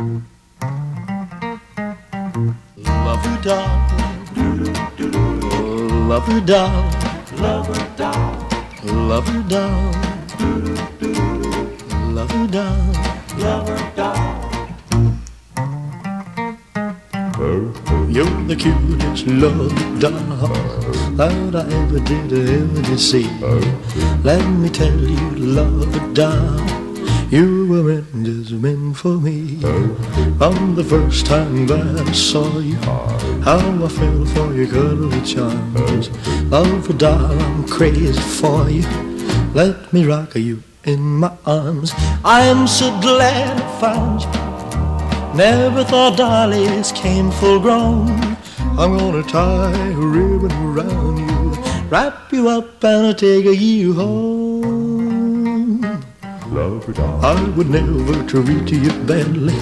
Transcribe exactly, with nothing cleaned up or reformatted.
Love her doll, love her doll, love her doll, love her doll, love her doll, love her doll. You're the cutest love doll that I ever did, ever see. Let me tell you, love doll, you were meant, just meant for me. From the first time that I saw you, how I fell for your cuddly charms. Love doll, I'm crazy for you. Let me rock you in my arms. I am so glad I found you. Never thought dollies came full grown. I'm gonna tie a ribbon around you, wrap you up and take you home. Love her doll, I would never treat you badly.